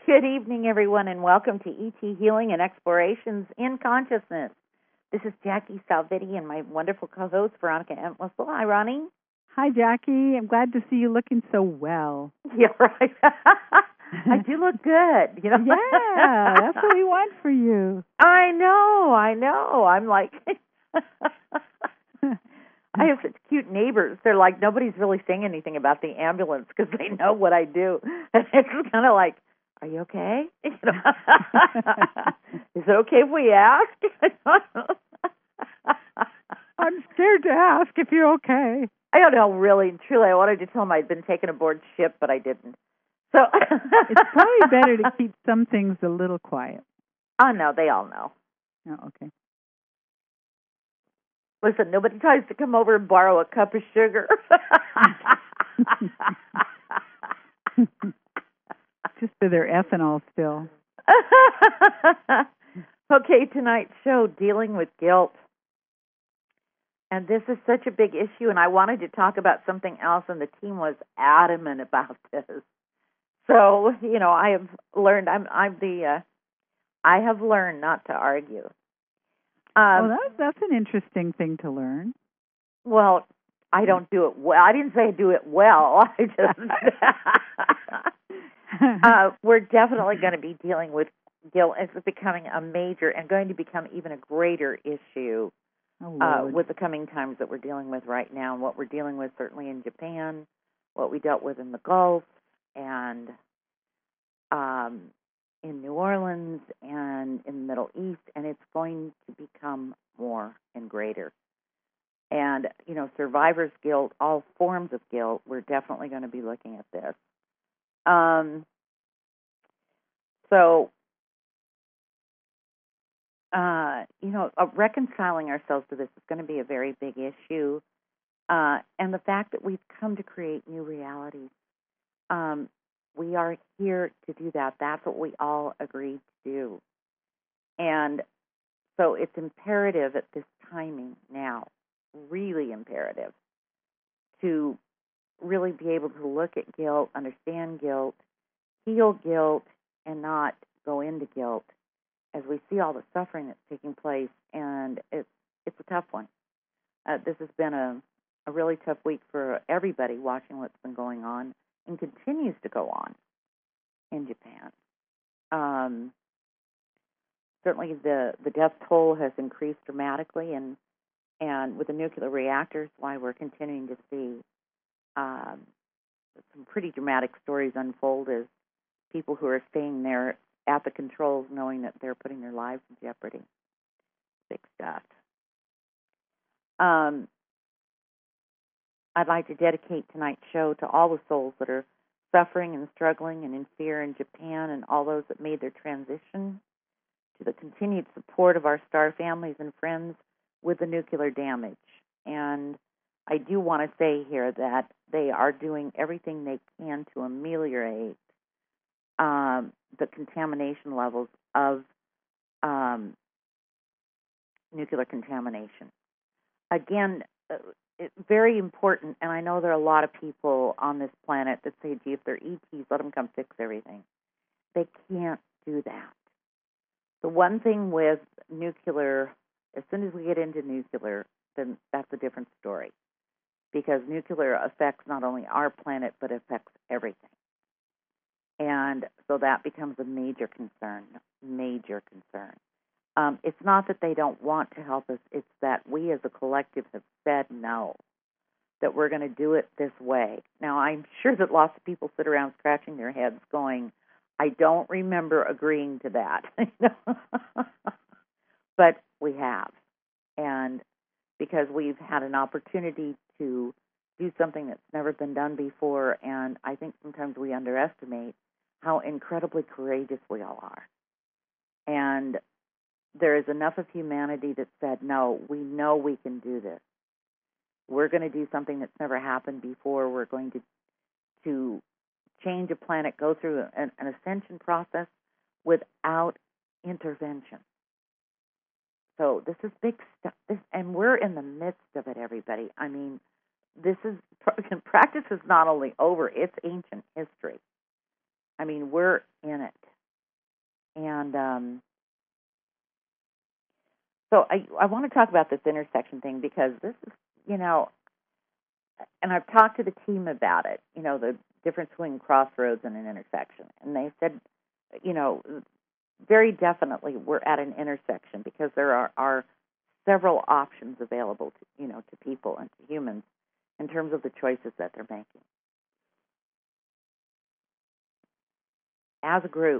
Good evening, everyone, and welcome to ET Healing and Explorations in Consciousness. This is Jackie Salvetti and my wonderful co-host, Veronica Entwistle. Hi, Ronnie. Hi, Jackie. I'm glad to see you looking so well. Yeah, right. I do look good. You know? Yeah, that's what we want for you. I know. I'm like... I have such cute neighbors. They're like, nobody's really saying anything about the ambulance because they know what I do. And it's kind of like, are you okay? You know? Is it okay if we ask? I'm scared to ask if you're okay. I don't know, really and truly. I wanted to tell them I'd been taken aboard ship, but I didn't. So it's probably better to keep some things a little quiet. Oh, no, they all know. Oh, okay. Listen, nobody tries to come over and borrow a cup of sugar. Just for their ethanol still. Okay, tonight's show, dealing with guilt. And this is such a big issue, and I wanted to talk about something else, and the team was adamant about this. So, you know, I have learned, I have learned not to argue. Well, that's an interesting thing to learn. Well, I don't do it well. I didn't say I do it well. I just we're definitely going to be dealing with guilt. It's becoming a major and going to become even a greater issue with the coming times that we're dealing with right now, and what we're dealing with certainly in Japan, what we dealt with in the Gulf, and in New Orleans and in the Middle East, and it's going to become more and greater. And, you know, survivor's guilt, all forms of guilt, we're definitely going to be looking at this. You know, reconciling ourselves to this is going to be a very big issue. And the fact that we've come to create new realities. We are here to do that. That's what we all agreed to do. And so it's imperative at this timing now, really imperative, to really be able to look at guilt, understand guilt, heal guilt, and not go into guilt as we see all the suffering that's taking place. And it's a tough one. This has been a really tough week for everybody watching what's been going on and continues to go on in Japan. Certainly the death toll has increased dramatically, and with the nuclear reactors, why we're continuing to see some pretty dramatic stories unfold as people who are staying there at the controls knowing that they're putting their lives in jeopardy. Big stuff. I'd like to dedicate tonight's show to all the souls that are suffering and struggling and in fear in Japan, and all those that made their transition, to the continued support of our star families and friends with the nuclear damage. And I do want to say here that they are doing everything they can to ameliorate the contamination levels of nuclear contamination. Again, it's very important, and I know there are a lot of people on this planet that say, gee, if they're ETs, let them come fix everything. They can't do that. The one thing with nuclear, as soon as we get into nuclear, then that's a different story, because nuclear affects not only our planet, but affects everything. And so that becomes a major concern. It's not that they don't want to help us, it's that we as a collective have said no, that we're going to do it this way. Now, I'm sure that lots of people sit around scratching their heads going, I don't remember agreeing to that. But we have. And because we've had an opportunity to do something that's never been done before, and I think sometimes we underestimate how incredibly courageous we all are. And there is enough of humanity that said, no, we know we can do this. We're going to do something that's never happened before. We're going to change a planet, go through an ascension process without intervention. So this is big stuff, and we're in the midst of it, everybody. I mean, practice is not only over, it's ancient history. I mean, we're in it. And so I want to talk about this intersection thing because this is, and I've talked to the team about it, the difference between crossroads and an intersection. And they said, very definitely we're at an intersection because there are several options available to people and to humans in terms of the choices that they're making. As a group,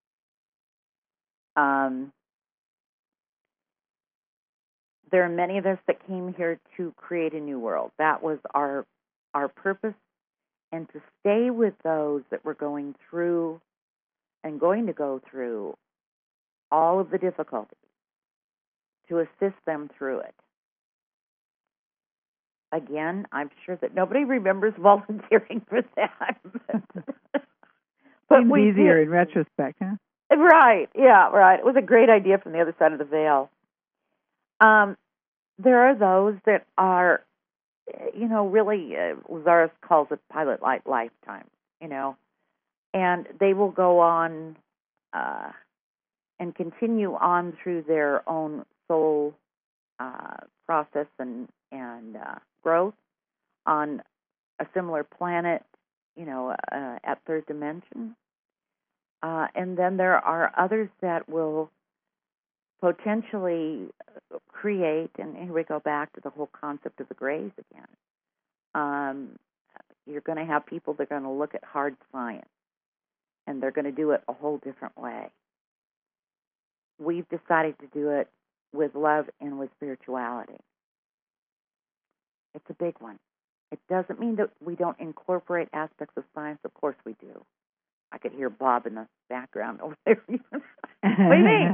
there are many of us that came here to create a new world. That was our purpose, and to stay with those that were going through and going to go through all of the difficulties, to assist them through it. Again, I'm sure that nobody remembers volunteering for that. But seems easier in retrospect, huh? Right, yeah, right. It was a great idea from the other side of the veil. There are those that are, really, Lazarus calls it pilot light lifetime, and they will go on and continue on through their own soul process and growth on a similar planet, at third dimension. And then there are others that will potentially create, and here we go back to the whole concept of the grays again. You're going to have people that are going to look at hard science, and they're going to do it a whole different way. We've decided to do it with love and with spirituality. It's a big one. It doesn't mean that we don't incorporate aspects of science. Of course we do. I could hear Bob in the background over there. What do you mean?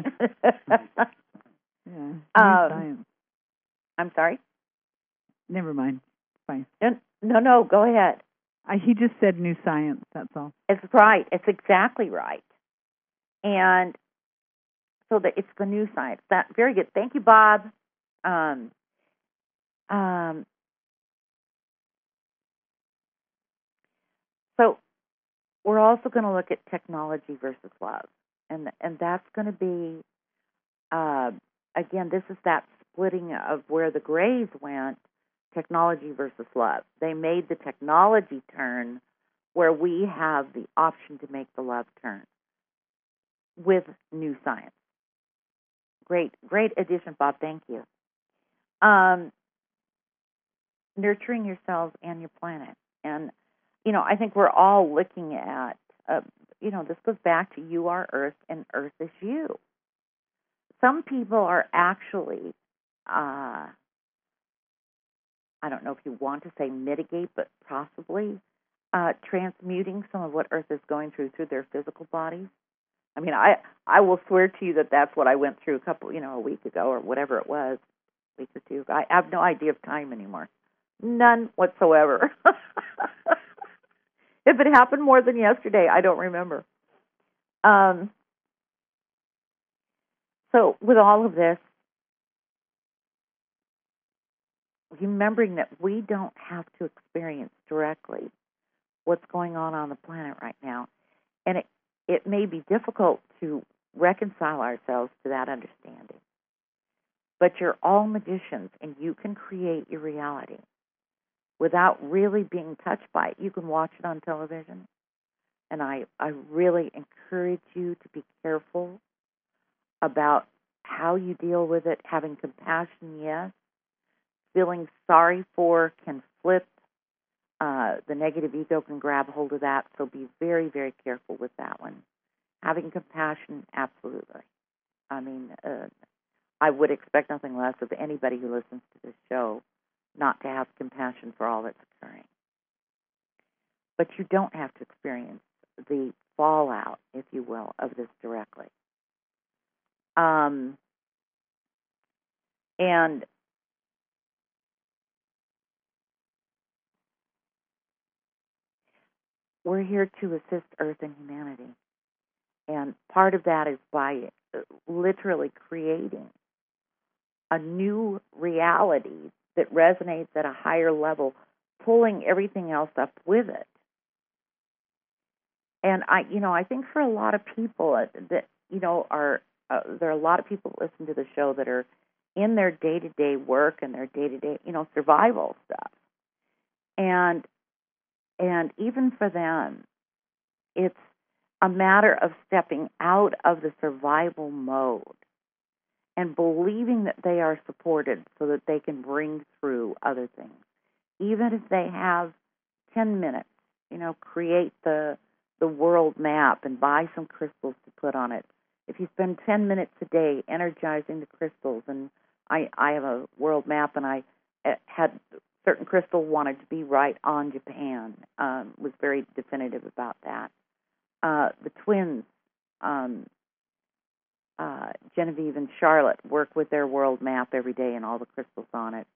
Yeah, science. I'm sorry? Never mind. Fine. No, go ahead. He just said new science, that's all. It's right. It's exactly right. And so that it's the new science. That very good. Thank you, Bob. So we're also going to look at technology versus love, and that's going to be again. This is that splitting of where the grays went. Technology versus love. They made the technology turn where we have the option to make the love turn with new science. Great addition, Bob. Thank you. Nurturing yourselves and your planet. And, I think we're all looking at, this goes back to you are Earth and Earth is you. Some people are actually, I don't know if you want to say mitigate, but possibly transmuting some of what Earth is going through their physical bodies. I mean, I will swear to you that that's what I went through a week ago or whatever it was, a week or two ago. I have no idea of time anymore. None whatsoever. If it happened more than yesterday, I don't remember. So with all of this, remembering that we don't have to experience directly what's going on the planet right now. And it may be difficult to reconcile ourselves to that understanding. But you're all magicians, and you can create your reality without really being touched by it. You can watch it on television, and I really encourage you to be careful about how you deal with it. Having compassion, yes. Feeling sorry for can flip. The negative ego can grab hold of that, so be very, very careful with that one. Having compassion, absolutely. I mean, I would expect nothing less of anybody who listens to this show not to have compassion for all that's occurring. But you don't have to experience the fallout, if you will, of this directly. And we're here to assist Earth and humanity. And part of that is by literally creating a new reality that resonates at a higher level, pulling everything else up with it. And I think for a lot of people that are there are a lot of people that listen to the show that are in their day-to-day work and their day-to-day, survival stuff. And even for them, it's a matter of stepping out of the survival mode and believing that they are supported so that they can bring through other things. Even if they have 10 minutes, create the world map and buy some crystals to put on it. If you spend 10 minutes a day energizing the crystals, and I have a world map, and I had certain crystal wanted to be right on Japan, was very definitive about that. The twins, Genevieve and Charlotte, work with their world map every day and all the crystals on it.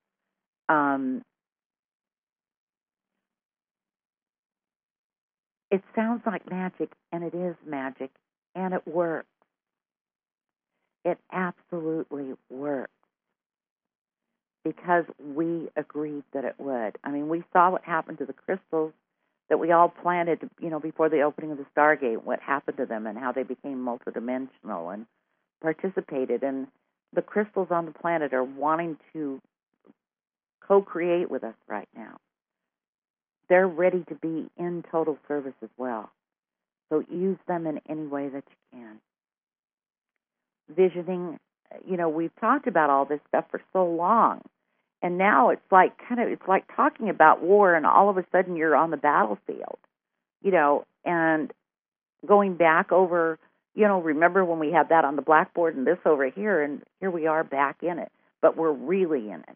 It sounds like magic, and it is magic, and it works. It absolutely works because we agreed that it would. I mean, we saw what happened to the crystals that we all planted, before the opening of the Stargate, what happened to them and how they became multidimensional and participated. And the crystals on the planet are wanting to co-create with us right now. They're ready to be in total service as well. So use them in any way that you can. Visioning, we've talked about all this stuff for so long. And now it's like talking about war, and all of a sudden you're on the battlefield, and going back over, remember when we had that on the blackboard and this over here, and here we are back in it, but we're really in it.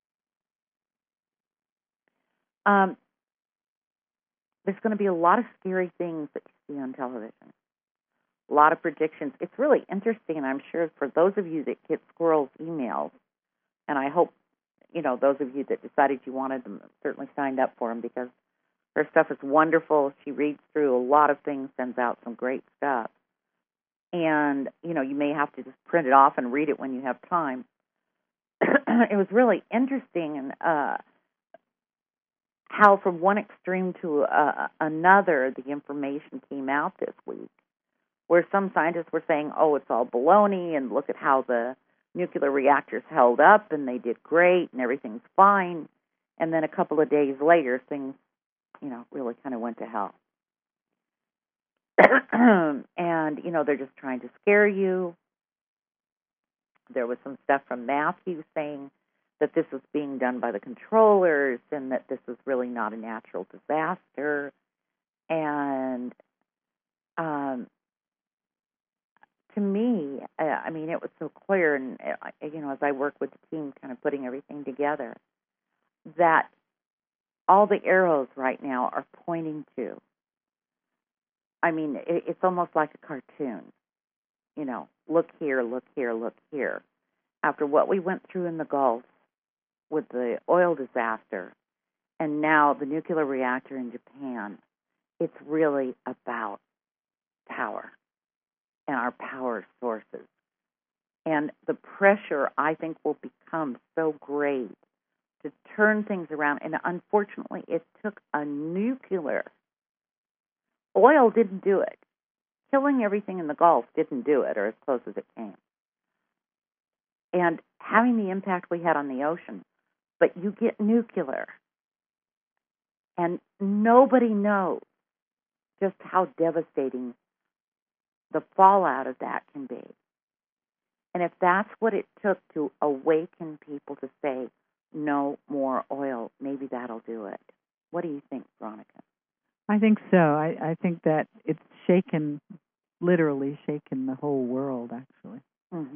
There's going to be a lot of scary things that you see on television, a lot of predictions. It's really interesting, I'm sure, for those of you that get Squirrel's emails, and I hope, those of you that decided you wanted them certainly signed up for them, because her stuff is wonderful. She reads through a lot of things, sends out some great stuff. And, you may have to just print it off and read it when you have time. It was really interesting, and how from one extreme to another the information came out this week, where some scientists were saying, oh, it's all baloney, and look at how the nuclear reactors held up, and they did great, and everything's fine. And then a couple of days later, things, really kind of went to hell. And, they're just trying to scare you. There was some stuff from Matthew saying that this was being done by the controllers and that this was really not a natural disaster. And to me, it was so clear, and, as I work with the team kind of putting everything together, that all the arrows right now are pointing to, it's almost like a cartoon. Look here, look here, look here. After what we went through in the Gulf with the oil disaster, and now the nuclear reactor in Japan, it's really about power and our power sources. And the pressure, I think, will become so great to turn things around. And unfortunately, it took a nuclear. Oil didn't do it. Killing everything in the Gulf didn't do it, or as close as it came. And having the impact we had on the ocean. But you get nuclear, and nobody knows just how devastating the fallout of that can be. And if that's what it took to awaken people to say, no more oil, maybe that'll do it. What do you think, Veronica? I think so. I think that it's literally shaken the whole world, actually. Mm-hmm.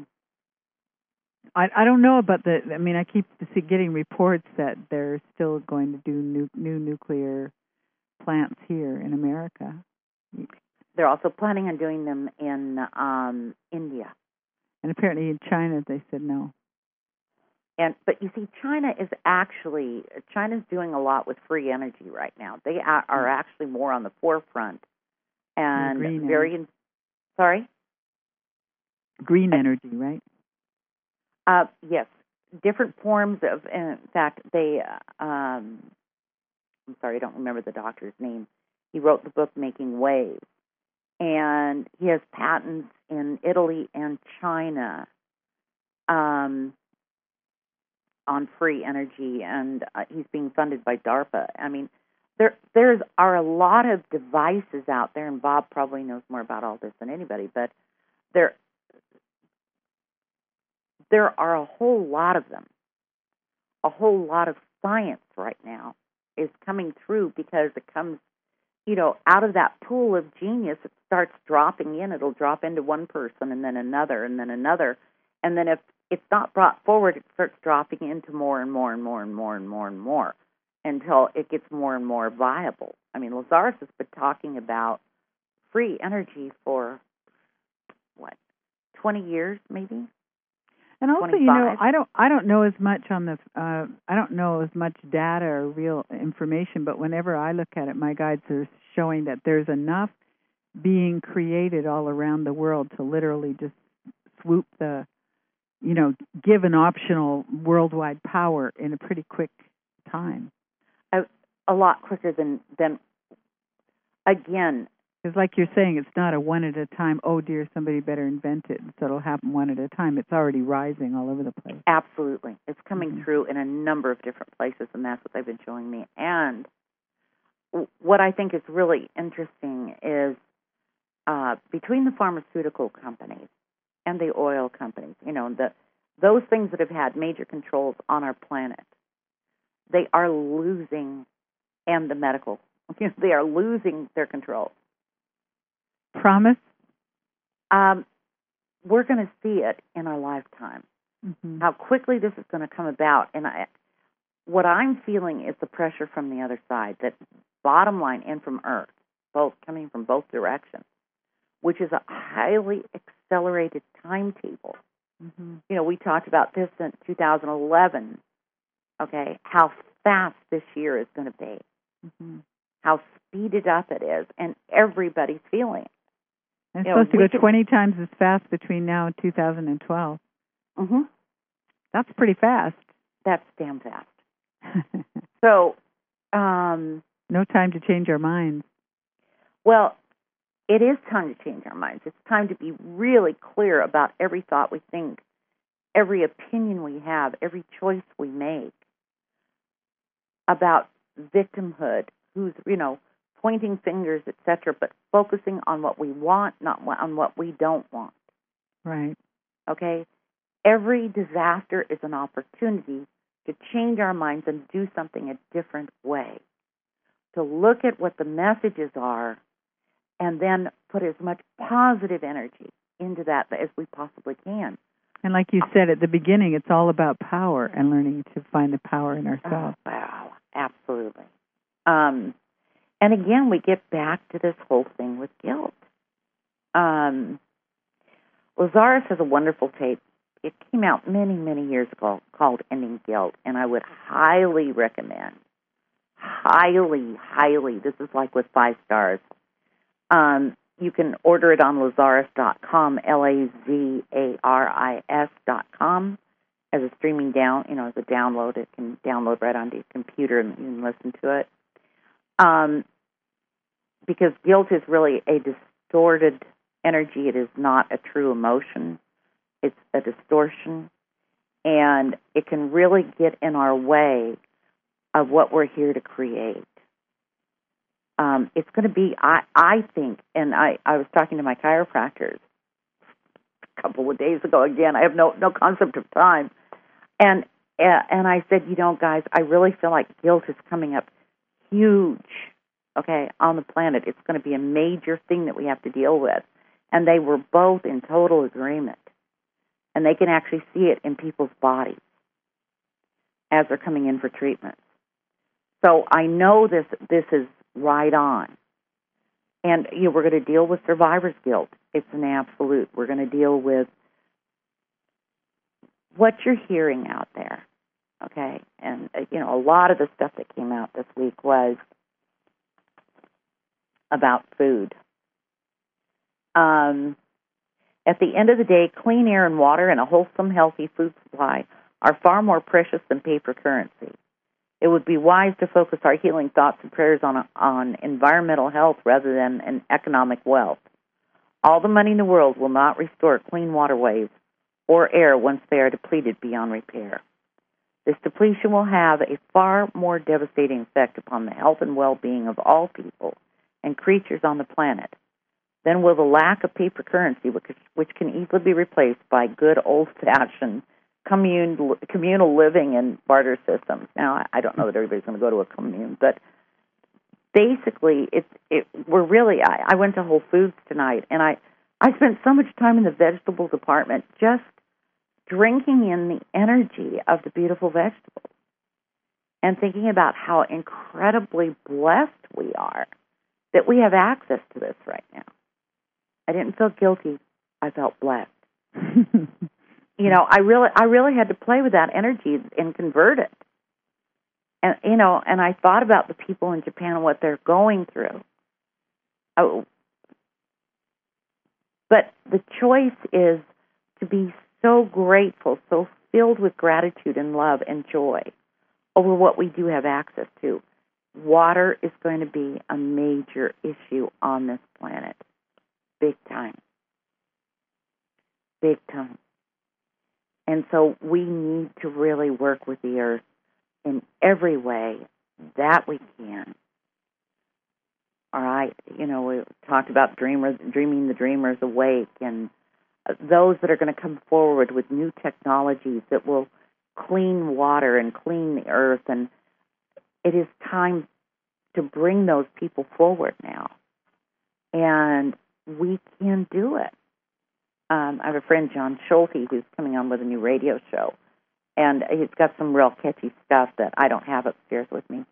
I don't know about I keep getting reports that they're still going to do new nuclear plants here in America. They're also planning on doing them in India. And apparently in China they said no. But you see, China's doing a lot with free energy right now. They are actually more on the forefront and very. Sorry. Green energy, right? Yes, different forms of. In fact, they. I'm sorry, I don't remember the doctor's name. He wrote the book Making Waves, and he has patents in Italy and China on free energy, and he's being funded by DARPA. I mean, there are a lot of devices out there, and Bob probably knows more about all this than anybody, but there are a whole lot of them. A whole lot of science right now is coming through because it comes, out of that pool of genius. It starts dropping in. It'll drop into one person and then another and then another. And then if it's not brought forward, it starts dropping into more and more and more and more and more and more until it gets more and more viable. I mean, Lazarus has been talking about free energy for, 20 years maybe? And also, 25. I don't know as much on the I don't know as much data or real information, but whenever I look at it, my guides are showing that there's enough being created all around the world to literally just swoop the, give an optional worldwide power in a pretty quick time. A lot quicker than again. Because like you're saying, it's not a one at a time, oh dear, somebody better invent it, so it'll happen one at a time. It's already rising all over the place. Absolutely. It's coming through in a number of different places, and that's what they've been showing me. And what I think is really interesting is between the pharmaceutical companies and the oil companies, those things that have had major controls on our planet, they are losing, and the medical, they are losing their control. Promise? We're going to see it in our lifetime. Mm-hmm. How quickly this is going to come about. And what I'm feeling is the pressure from the other side, that bottom line and from Earth, both coming from both directions, which is a highly accelerated timetable. Mm-hmm. We talked about this in 2011, okay, how fast this year is going to be, how speeded up it is, and everybody's feeling it. It's supposed to go 20 times as fast between now and 2012. Mm-hmm. That's pretty fast. That's damn fast. So, no time to change our minds. Well, it is time to change our minds. It's time to be really clear about every thought we think, every opinion we have, every choice we make, about victimhood, who's, pointing fingers, etc., but focusing on what we want, not on what we don't want. Right. Okay? Every disaster is an opportunity to change our minds and do something a different way, to look at what the messages are and then put as much positive energy into that as we possibly can. And like you said at the beginning, it's all about power and learning to find the power in ourselves. Oh, wow, absolutely. And again, we get back to this whole thing with guilt. Lazarus has a wonderful tape. It came out many, many years ago called Ending Guilt, and I would highly recommend, highly, this is like with 5 stars. You can order it on Lazarus.com, LAZARIS.com, as a streaming down, as a download. It can download right onto your computer and you can listen to it. Because guilt is really a distorted energy. It is not a true emotion. It's a distortion. And it can really get in our way of what we're here to create. It's going to be, I think, and I was talking to my chiropractors a couple of days ago. Again, I have no concept of time. And I said, guys, I really feel like guilt is coming up huge, okay, on the planet. It's going to be a major thing that we have to deal with. And they were both in total agreement. And they can actually see it in people's bodies as they're coming in for treatment. So I know this is right on. And we're going to deal with survivor's guilt. It's an absolute. We're going to deal with what you're hearing out there, okay? And, a lot of the stuff that came out this week was about food. At the end of the day, clean air and water and a wholesome, healthy food supply are far more precious than paper currency. It would be wise to focus our healing thoughts and prayers on environmental health rather than an economic wealth. All the money in the world will not restore clean waterways or air once they are depleted beyond repair. This depletion will have a far more devastating effect upon the health and well-being of all people and creatures on the planet than will the lack of paper currency, which can easily be replaced by good old-fashioned communal living and barter systems. Now, I don't know that everybody's going to go to a commune, but basically, I went to Whole Foods tonight, and I spent so much time in the vegetable department just drinking in the energy of the beautiful vegetables and thinking about how incredibly blessed we are that we have access to this right now. I didn't feel guilty. I felt blessed. I really had to play with that energy and convert it. And, and I thought about the people in Japan and what they're going through. But the choice is to be so grateful, so filled with gratitude and love and joy over what we do have access to. Water is going to be a major issue on this planet. Big time. Big time. And so we need to really work with the earth in every way that we can. All right, we talked about dreaming the dreamers awake, and those that are going to come forward with new technologies that will clean water and clean the earth, and it is time to bring those people forward now. And we can do it. I have a friend, John Schulte, who's coming on with a new radio show, and he's got some real catchy stuff that I don't have upstairs with me.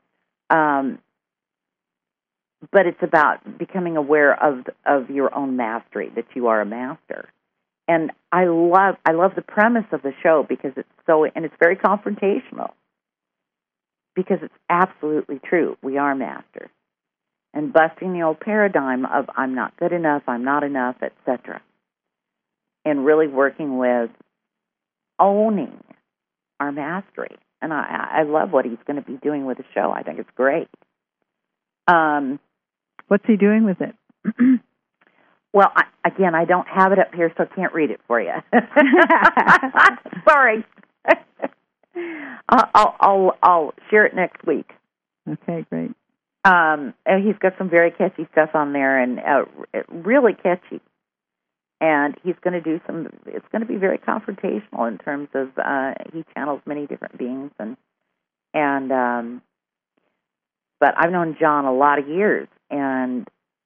But it's about becoming aware of your own mastery, that you are a master. And I love the premise of the show because it's very confrontational, because it's absolutely true. We are masters. And busting the old paradigm of I'm not good enough, I'm not enough, etc. And really working with owning our mastery. And I love what he's going to be doing with the show. I think it's great. What's he doing with it? Well, I don't have it up here, so I can't read it for you. Sorry. I'll share it next week. Okay, great. And he's got some very catchy stuff on there, and really catchy. And he's going to do it's going to be very confrontational in terms of, he channels many different beings, but I've known John a lot of years, and,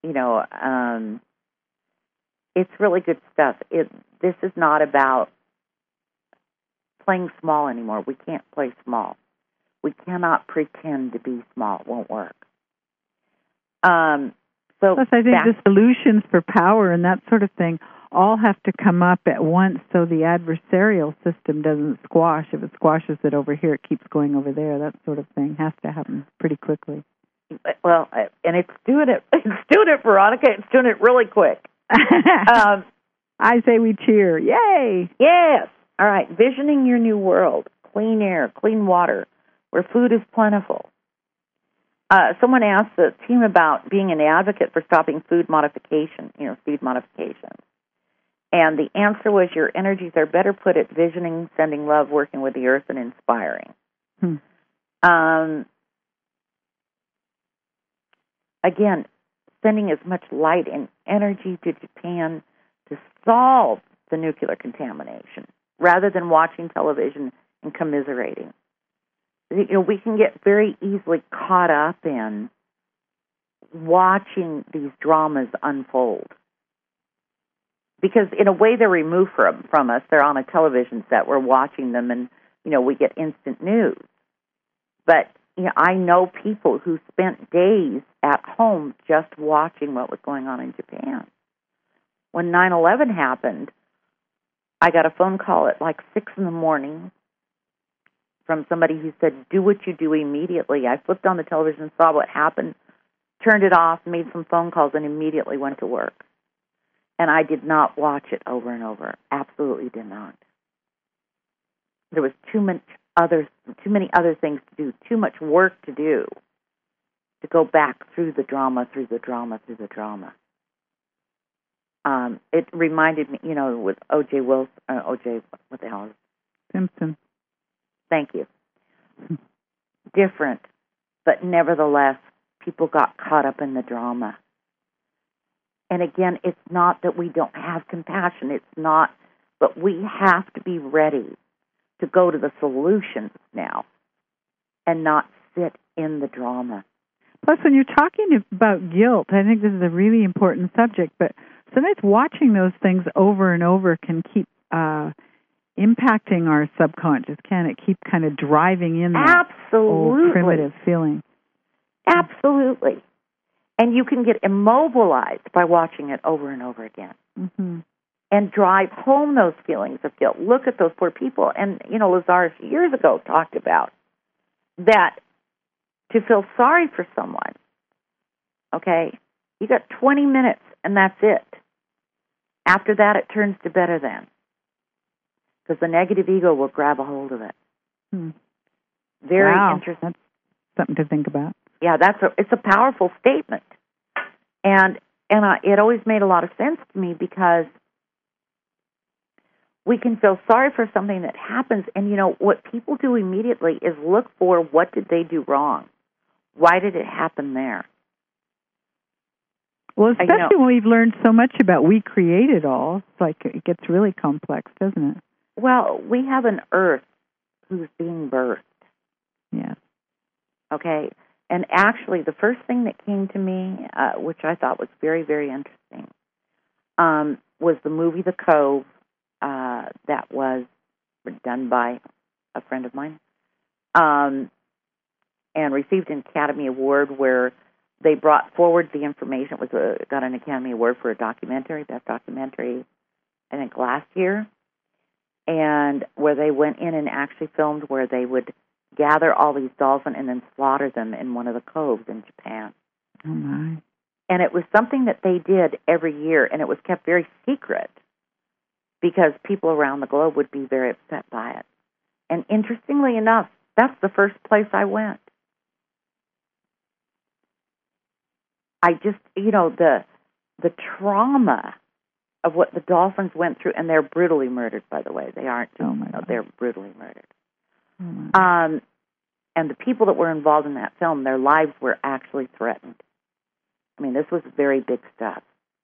it's really good stuff. This is not about playing small anymore. We can't play small. We cannot pretend to be small. It won't work. Plus, I think the solutions for power and that sort of thing all have to come up at once so the adversarial system doesn't squash. If it squashes it over here, it keeps going over there. That sort of thing has to happen pretty quickly. Well, and it's doing it. It's doing it, Veronica. It's doing it really quick. I say we cheer. Yay! Yes. All right. Visioning your new world. Clean air, clean water, where food is plentiful. Someone asked the team about being an advocate for stopping food modification, seed modification. And the answer was your energies are better put at visioning, sending love, working with the earth, and inspiring. Again, sending as much light and energy to Japan to solve the nuclear contamination rather than watching television and commiserating. We can get very easily caught up in watching these dramas unfold. Because in a way they're removed from us. They're on a television set. We're watching them and, we get instant news. But, I know people who spent days at home just watching what was going on in Japan. When 9/11 happened, I got a phone call at like 6 a.m. from somebody who said, do what you do immediately. I flipped on the television, saw what happened, turned it off, made some phone calls, and immediately went to work. And I did not watch it over and over. Absolutely did not. There was too many other things to do, too much work to do, to go back through the drama. It reminded me, with O.J. Wilson, O.J. What the hell is it? Simpson. Thank you. Different, but nevertheless, people got caught up in the drama. And again, it's not that we don't have compassion. It's not, but we have to be ready to go to the solutions now and not sit in the drama. Plus, when you're talking about guilt, I think this is a really important subject, but sometimes watching those things over and over can keep impacting our subconscious, can it? Keep kind of driving in that old primitive feeling. Absolutely. And you can get immobilized by watching it over and over again. Mm-hmm. And drive home those feelings of guilt. Look at those poor people. And, Lazarus years ago talked about that to feel sorry for someone, okay, you got 20 minutes and that's it. After that, it turns to better than. Because the negative ego will grab a hold of it. Very interesting. That's something to think about. Yeah, it's a powerful statement. And it always made a lot of sense to me because we can feel sorry for something that happens, and what people do immediately is look for what did they do wrong? Why did it happen there? Well, especially when we've learned so much about we create it all, it's like it gets really complex, doesn't it? Well, we have an earth who's being birthed. Yeah. Okay? And actually, the first thing that came to me, which I thought was very, very interesting, was the movie The Cove that was done by a friend of mine and received an Academy Award where they brought forward the information. It was got an Academy Award for a documentary, best documentary, I think, last year, and where they went in and actually filmed where they would gather all these dolphins and then slaughter them in one of the coves in Japan. Oh, my. And it was something that they did every year, and it was kept very secret because people around the globe would be very upset by it. And interestingly enough, that's the first place I went. I just, the trauma of what the dolphins went through, and they're brutally murdered, by the way. They aren't just, they're brutally murdered. Oh, and the people that were involved in that film, their lives were actually threatened. I mean, this was very big stuff,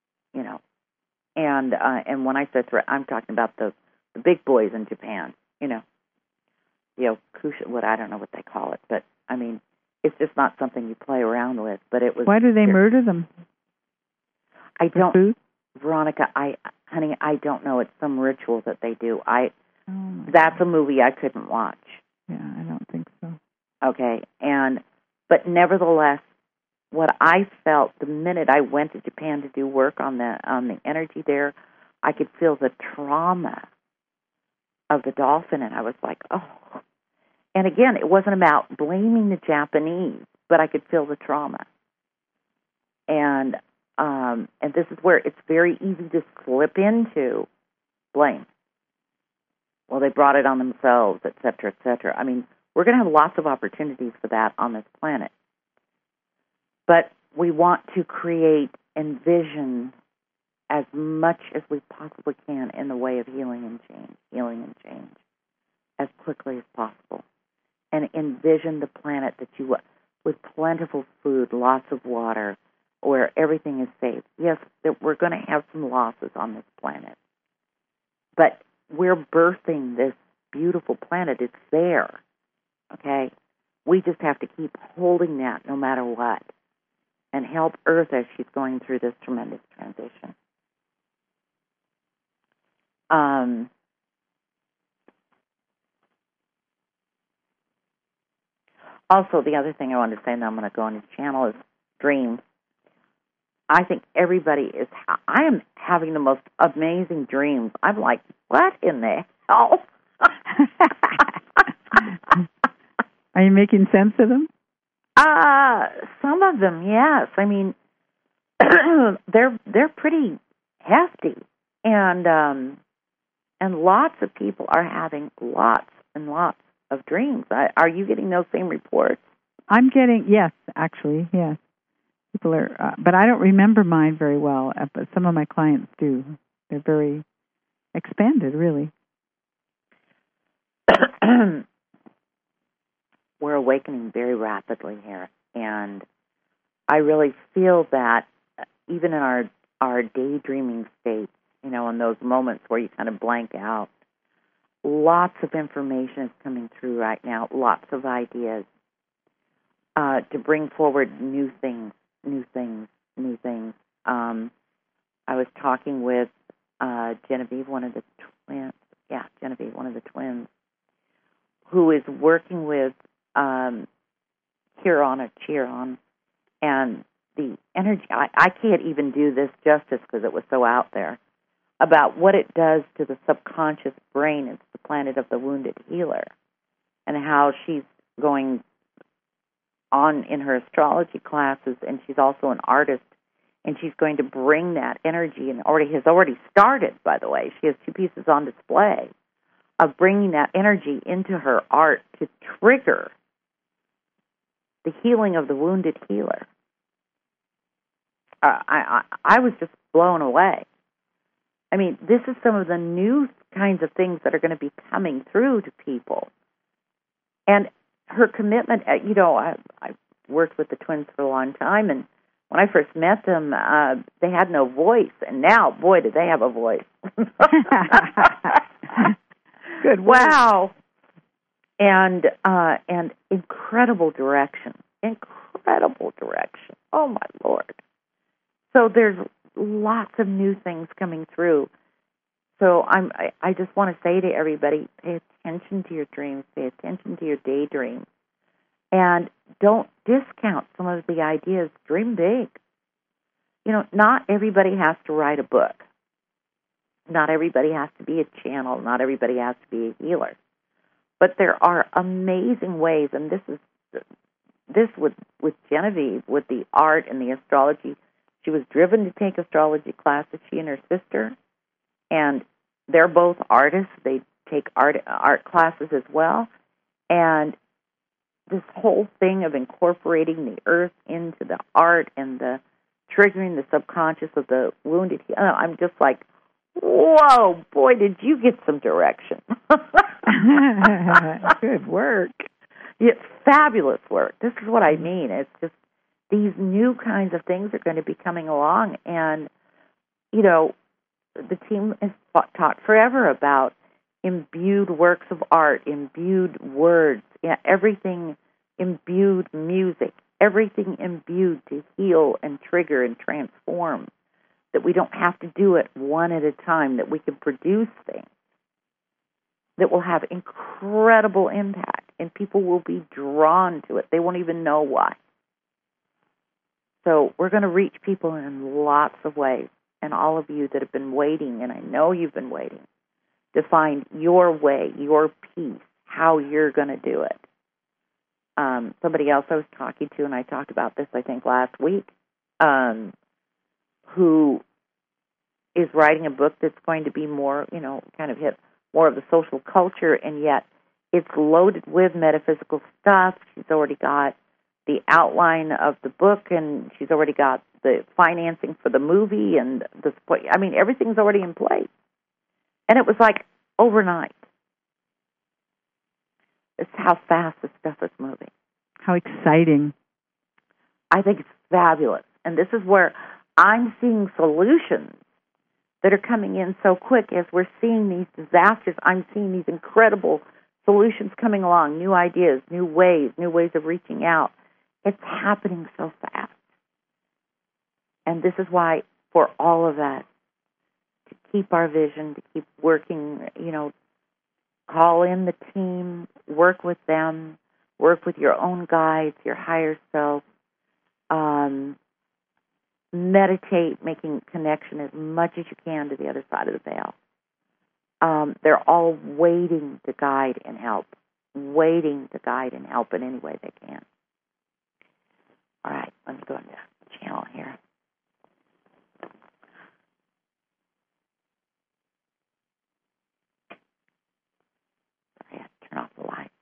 And when I say threat, I'm talking about the big boys in Japan, the Okusha, I don't know what they call it, but I mean, it's just not something you play around with. But it was. Why do they murder them? I don't, Veronica. Honey, I don't know. It's some ritual that they do. That's a movie I couldn't watch. Yeah, I don't think so. Okay, but nevertheless, what I felt the minute I went to Japan to do work on the energy there, I could feel the trauma of the dolphin, and I was like, oh. And again, it wasn't about blaming the Japanese, but I could feel the trauma. And this is where it's very easy to slip into blame. Well, they brought it on themselves, et cetera, et cetera. I mean, we're going to have lots of opportunities for that on this planet. But we want to create and vision as much as we possibly can in the way of healing and change as quickly as possible. And envision the planet that you with plentiful food, lots of water, where everything is safe. Yes, that we're going to have some losses on this planet. But we're birthing this beautiful planet. It's there, okay? We just have to keep holding that no matter what and help Earth as she's going through this tremendous transition. Also, the other thing I wanted to say, and I'm going to go on his channel, is dreams. I think I am having the most amazing dreams. I'm like, what in the hell? Are you making sense of them? Some of them, yes. I mean, they're pretty hefty, and lots of people are having lots and lots of dreams. Are you getting those same reports? I'm getting, yes, actually, yes. People are, but I don't remember mine very well. But some of my clients do. They're very expanded, really. We're awakening very rapidly here, and I really feel that even in our daydreaming states, in those moments where you kind of blank out, lots of information is coming through right now, lots of ideas to bring forward new things. I was talking with Genevieve, one of the twins. Yeah, Genevieve, one of the twins, who is working with Chiron, and the energy. I can't even do this justice because it was so out there, about what it does to the subconscious brain. It's the planet of the wounded healer, and how she's going on in her astrology classes, and she's also an artist, and she's going to bring that energy, and has already started, by the way. She has 2 pieces on display of bringing that energy into her art to trigger the healing of the wounded healer. I was just blown away. I mean, this is some of the new kinds of things that are going to be coming through to people. And her commitment, I worked with the twins for a long time, and when I first met them, they had no voice, and now, boy, do they have a voice. Good. Wow. And incredible direction. Oh, my Lord. So there's lots of new things coming through. So I just want to say to everybody, pay attention to your dreams, pay attention to your daydreams, and don't discount some of the ideas. Dream big. Not everybody has to write a book. Not everybody has to be a channel. Not everybody has to be a healer. But there are amazing ways, and this with Genevieve, with the art and the astrology. She was driven to take astrology classes, she and her sister, and they're both artists. They take art classes as well. And this whole thing of incorporating the earth into the art and the triggering the subconscious of the wounded, I'm just like, whoa, boy, did you get some direction. Good work. It's fabulous work. This is what I mean. It's just these new kinds of things are going to be coming along. And, the team has taught forever about imbued works of art, imbued words, everything imbued music, everything imbued to heal and trigger and transform, that we don't have to do it one at a time, that we can produce things that will have incredible impact, and people will be drawn to it. They won't even know why. So we're going to reach people in lots of ways, and all of you that have been waiting, and I know you've been waiting, to find your way, your piece, how you're going to do it. Somebody else I was talking to, and I talked about this, I think, last week, who is writing a book that's going to be more, kind of hit more of the social culture, and yet it's loaded with metaphysical stuff. She's already got the outline of the book, and she's already got the financing for the movie, and everything's already in place. And it was like overnight. It's how fast this stuff is moving. How exciting. I think it's fabulous. And this is where I'm seeing solutions that are coming in so quick. As we're seeing these disasters, I'm seeing these incredible solutions coming along, new ideas, new ways of reaching out. It's happening so fast. And this is why, for all of that, to keep our vision, to keep working, call in the team, work with them, work with your own guides, your higher self, meditate, making connection as much as you can to the other side of the veil. They're all waiting to guide and help in any way they can. All right, let me go into the channel here. Sorry, I had to turn off the lights.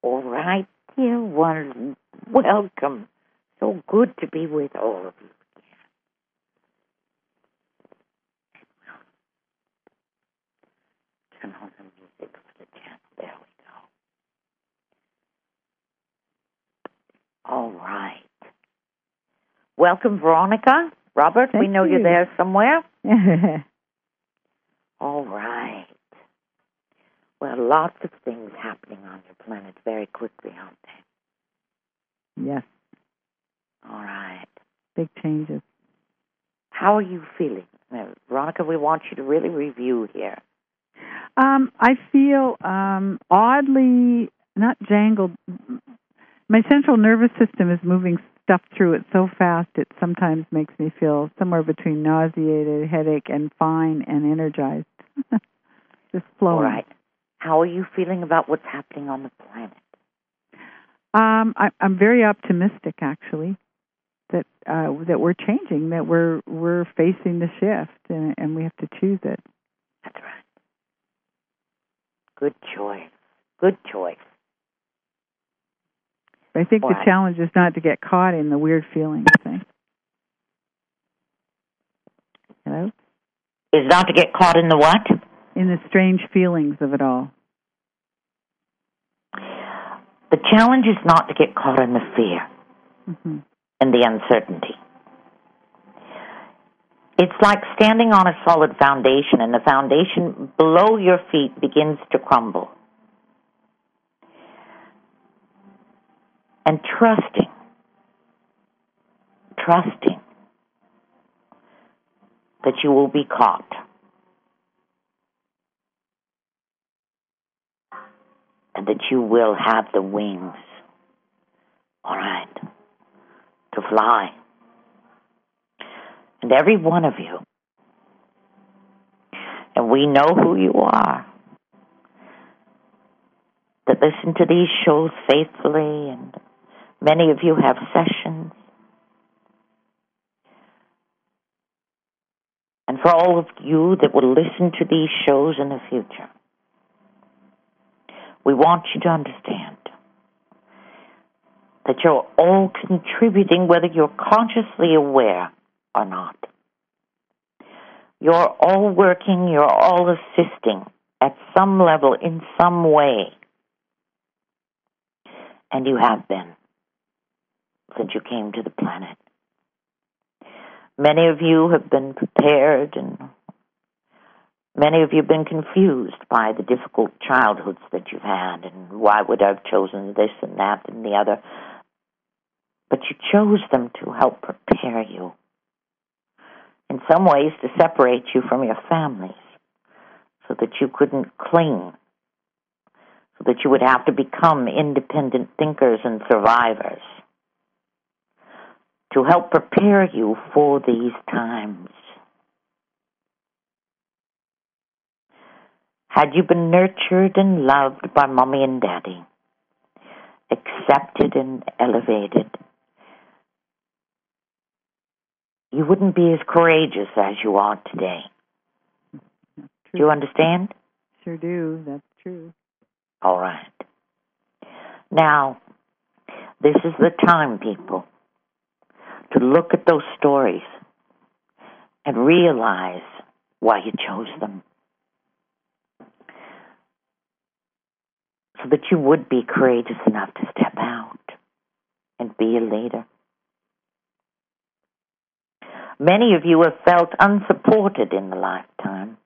All right, dear ones, welcome. So good to be with all of you. Turn on the music for the channel. There we go. All right. Welcome, Veronica. Robert, Thank we know you. you're there somewhere. All right. Well, lots of things happening on your planet very quickly, aren't they? Yes, All right. big changes. How are you feeling? Now, Veronica, we want you to really review here. I feel oddly not jangled. My central nervous system is moving stuff through it so fast it sometimes makes me feel somewhere between nauseated, headache, and fine and energized. Just flowing. All right. How are you feeling about what's happening on the planet? I'm very optimistic, actually, that we're changing, that we're facing the shift, and we have to choose it. That's right. Good choice. Good choice. I think All the right. challenge is not to get caught in the weird feelings thing. Hello? Is not to get caught in the what? In the strange feelings of it all. The challenge is not to get caught in the fear and the uncertainty. It's like standing on a solid foundation, and the foundation below your feet begins to crumble. And trusting that you will be caught. And that you will have the wings, all right, to fly. And every one of you, and we know who you are, that listen to these shows faithfully, and many of you have sessions. And for all of you that will listen to these shows in the future, we want you to understand that you're all contributing, whether you're consciously aware or not. You're all working, you're all assisting at some level, in some way. And you have been since you came to the planet. Many of you have been prepared, and many of you have been confused by the difficult childhoods that you've had, and why would I have chosen this and that and the other. But you chose them to help prepare you, in some ways to separate you from your families, so that you couldn't cling, so that you would have to become independent thinkers and survivors, to help prepare you for these times. Had you been nurtured and loved by Mommy and Daddy, accepted and elevated, you wouldn't be as courageous as you are today. That's true. Do you understand? Sure do. That's true. All right. Now, this is the time, people, to look at those stories and realize why you chose them, so that you would be courageous enough to step out and be a leader. Many of you have felt unsupported in the lifetime.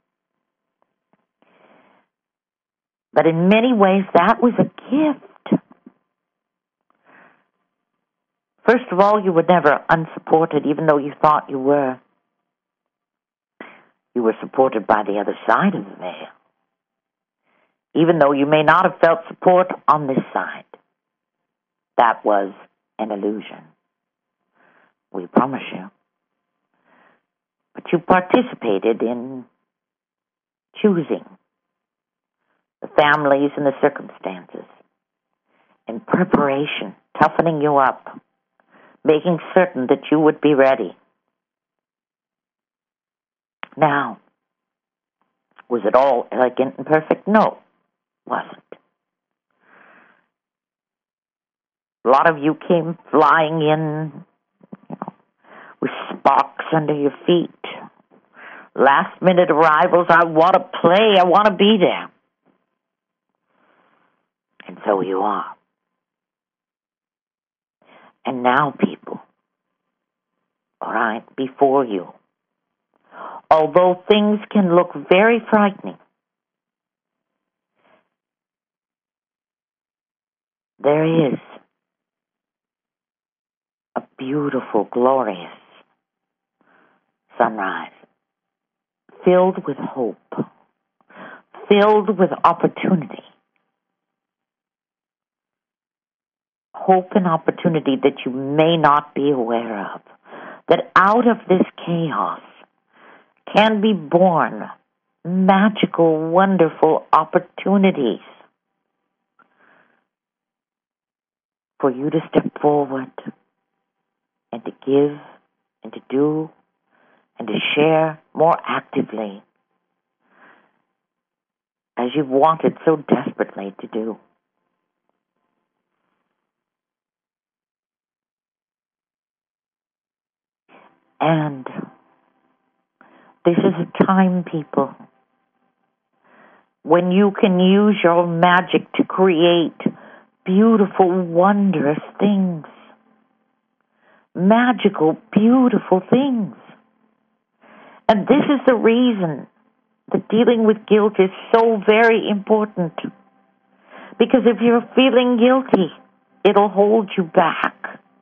But in many ways, that was a gift. First of all, you were never unsupported, even though you thought you were. You were supported by the other side of the veil, even though you may not have felt support on this side. That was an illusion, we promise you. But you participated in choosing the families and the circumstances, in preparation, toughening you up, making certain that you would be ready. Now, was it all elegant and perfect? No, it wasn't. A lot of you came flying in, with sparks under your feet. Last minute arrivals. I want to play. I want to be there. And so you are. And now, people, all right, before you, although things can look very frightening, there is a beautiful, glorious sunrise filled with hope, filled with opportunity. Hope and opportunity that you may not be aware of. That out of this chaos can be born magical, wonderful opportunities for you to step forward and to give and to do and to share more actively as you've wanted so desperately to do. And this is a time, people, when you can use your magic to create beautiful, wondrous things. Magical, beautiful things. And this is the reason that dealing with guilt is so very important. Because if you're feeling guilty, it'll hold you back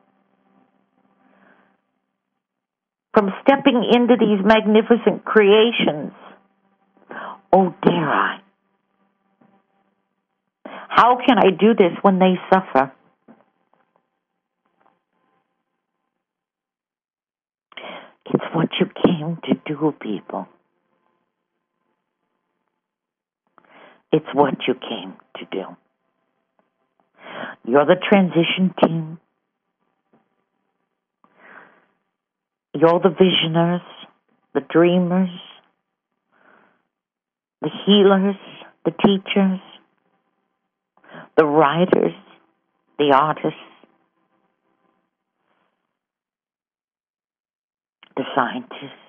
from stepping into these magnificent creations. Oh, dare I? How can I do this when they suffer? It's what you came to do, people. It's what you came to do. You're the transition team. You're the visioners, the dreamers, the healers, the teachers, the writers, the artists, the scientists.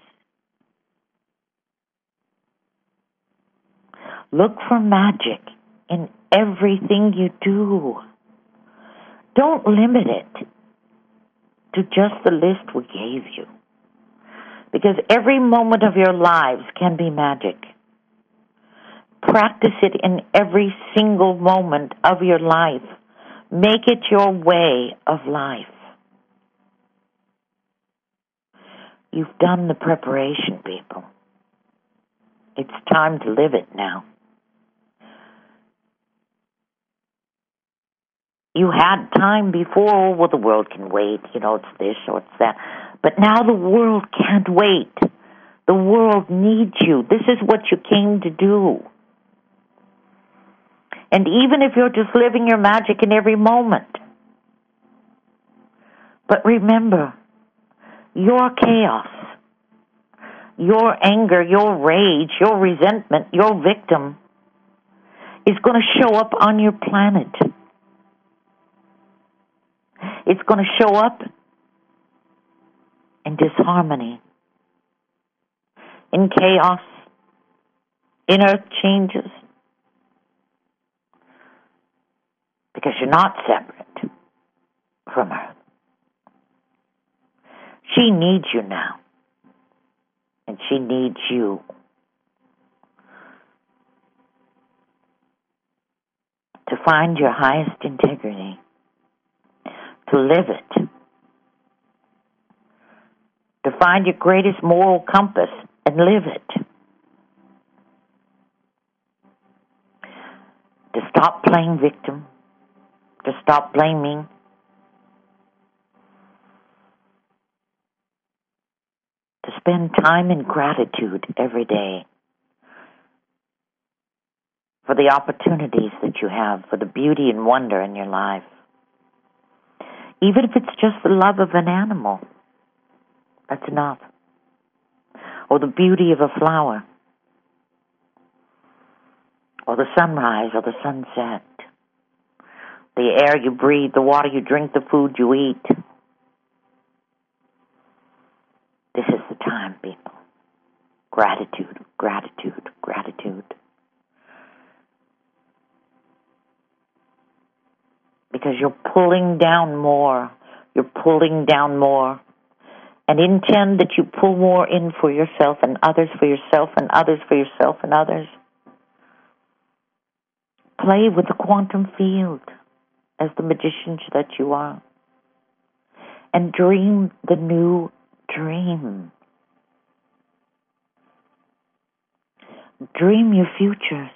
Look for magic in everything you do. Don't limit it to just the list we gave you. Because every moment of your lives can be magic. Practice it in every single moment of your life. Make it your way of life. You've done the preparation, people. It's time to live it now. You had time before, well, the world can wait, it's this or it's that. But now the world can't wait. The world needs you. This is what you came to do. And even if you're just living your magic in every moment, but remember, your chaos, your anger, your rage, your resentment, your victim is going to show up on your planet. It's going to show up in disharmony, in chaos, in earth changes. Because you're not separate from Earth. She needs you now. And she needs you. To find your highest integrity. To live it. To find your greatest moral compass and live it. To stop playing victim. To stop blaming. To spend time in gratitude every day for the opportunities that you have, for the beauty and wonder in your life. Even if it's just the love of an animal, that's enough. Or the beauty of a flower. Or the sunrise or the sunset. the air you breathe, the water you drink, the food you eat. This is the time, people. Gratitude, gratitude, gratitude. Because you're pulling down more. You're pulling down more. And intend that you pull more in for yourself and others for yourself and others for yourself and others. Play with the quantum field as the magicians that you are. And dream the new dream. Dream your futures.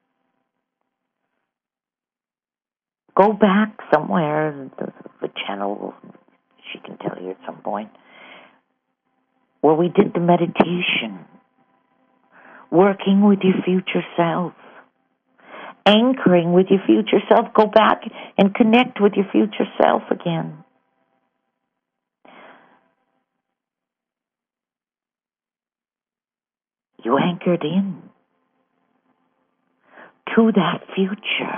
Go back somewhere, the channel, she can tell you at some point, where we did the meditation, working with your future self, anchoring with your future self. Go back and connect with your future self again. You anchored in to that future.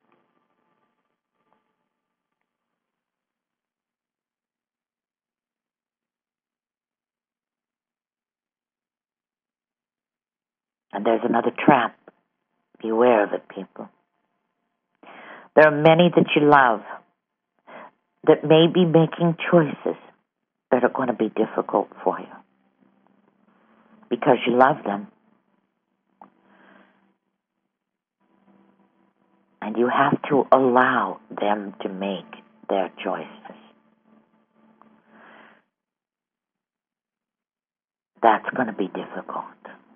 And there's another trap. Beware of it, people. There are many that you love that may be making choices that are going to be difficult for you because you love them. And you have to allow them to make their choices. That's going to be difficult.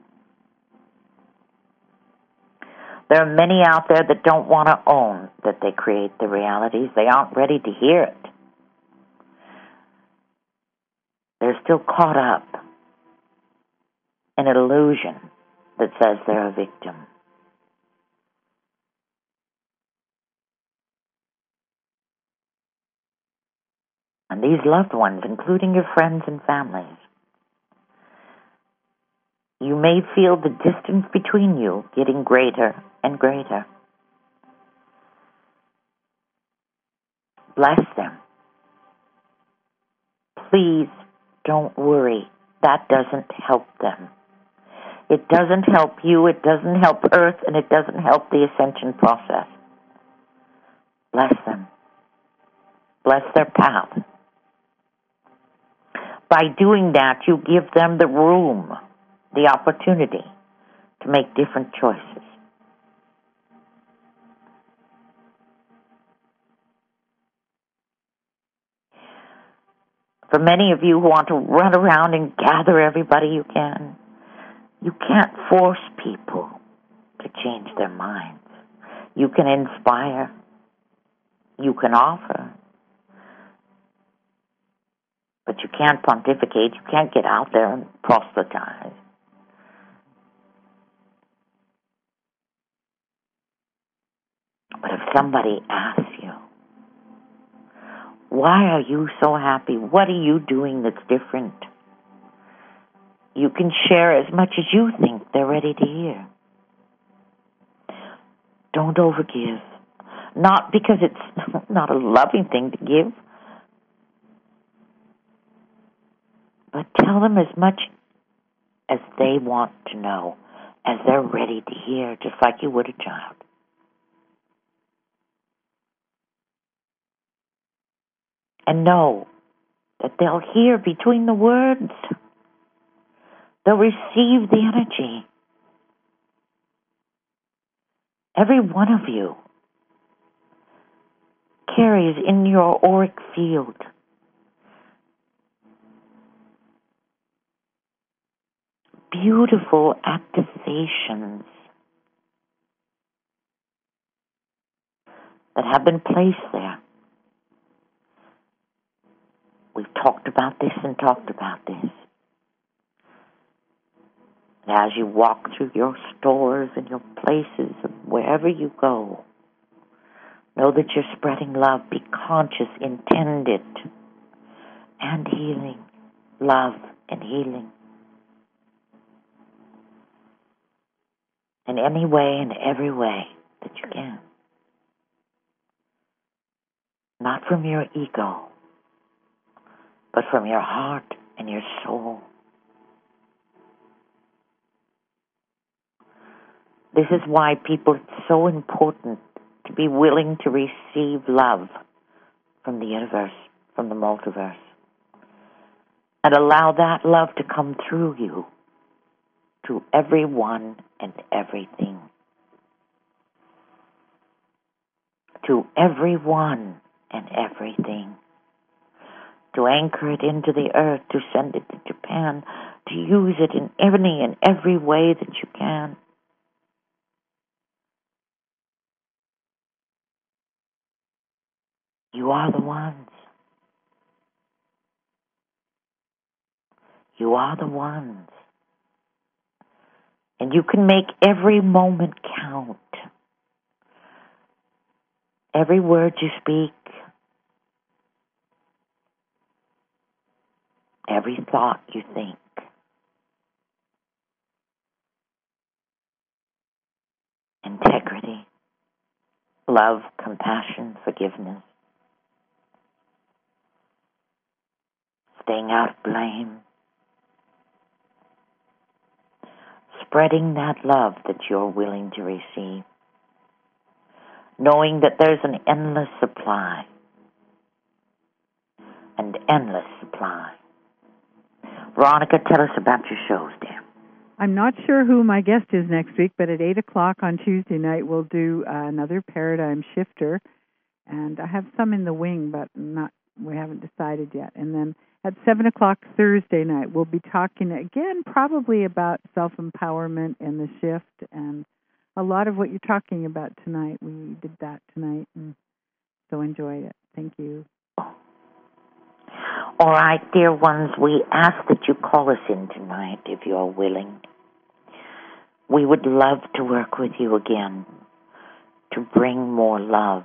There are many out there that don't want to own that they create the realities. They aren't ready to hear it. They're still caught up in an illusion that says they're a victim. And these loved ones, including your friends and families, you may feel the distance between you getting greater and greater. Bless them. Please don't worry. That doesn't help them. It doesn't help you, it doesn't help Earth, and it doesn't help the ascension process. Bless them. Bless their path. By doing that, you give them the room, the opportunity to make different choices. For many of you who want to run around and gather everybody you can, you can't force people to change their minds. You can inspire. You can offer. But you can't pontificate. You can't get out there and proselytize. But if somebody asks you, why are you so happy? What are you doing that's different? You can share as much as you think they're ready to hear. Don't overgive. Not because it's not a loving thing to give, but tell them as much as they want to know, as they're ready to hear, just like you would a child. And know that they'll hear between the words. They'll receive the energy. Every one of you carries in your auric field beautiful activations that have been placed there. We've talked about this and talked about this. And as you walk through your stores and your places and wherever you go, know that you're spreading love. Be conscious, intend it. And healing. Love and healing. In any way and every way that you can. not from your ego, but from your heart and your soul. This is why people, it's so important to be willing to receive love from the universe, from the multiverse, and allow that love to come through you to everyone and everything. To everyone and everything. To anchor it into the earth, to send it to Japan, to use it in any and every way that you can. You are the ones. You are the ones. And you can make every moment count. Every word you speak, every thought you think. Integrity, love, compassion, forgiveness. Staying out of blame. Spreading that love that you're willing to receive. Knowing that there's an endless supply. An endless supply. Veronica, tell us about your shows, dear. I'm not sure who my guest is next week, but at 8 o'clock on Tuesday night, we'll do another paradigm shifter. And I have some in the wing, but we haven't decided yet. And then at 7 o'clock Thursday night, we'll be talking again probably about self-empowerment and the shift. And a lot of what you're talking about tonight, we did that tonight, and so enjoyed it. Thank you. All right, dear ones, we ask that you call us in tonight if you are willing. We would love to work with you again to bring more love.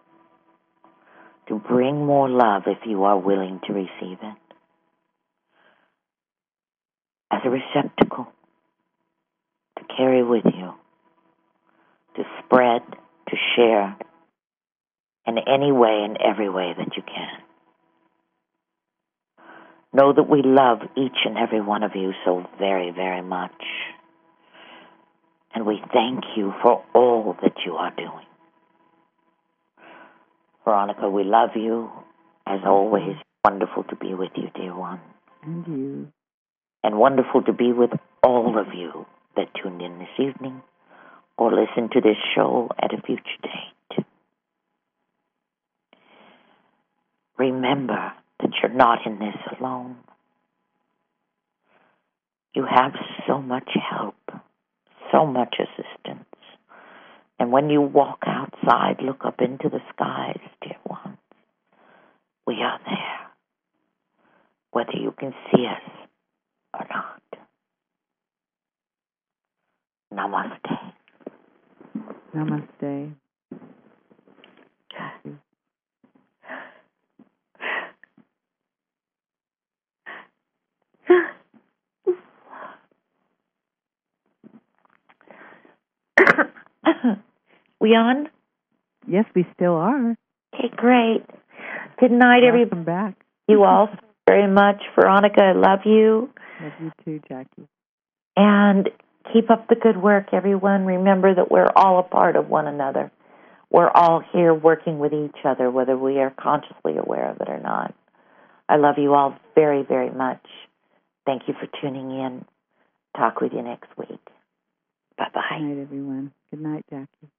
To bring more love if you are willing to receive it. As a receptacle to carry with you, to spread, to share in any way and every way that you can. Know that we love each and every one of you so very, very much. And we thank you for all that you are doing. Veronica, we love you. As always, wonderful to be with you, dear one. And you. And wonderful to be with all of you that tuned in this evening or listen to this show at a future date. Remember that you're not in this alone. You have so much help, so much assistance. And when you walk outside, look up into the skies, dear ones. We are there, whether you can see us or not. Namaste. Namaste. We on? Yes, we still are. Okay, great. Good night, everybody. Welcome back. You all very much. Veronica, I love you. Love you too, Jackie. And keep up the good work, everyone. Remember that we're all a part of one another. We're all here working with each other, whether we are consciously aware of it or not. I love you all very, very much. Thank you for tuning in. Talk with you next week. Bye-bye. Good night, everyone. Good night, Jackie.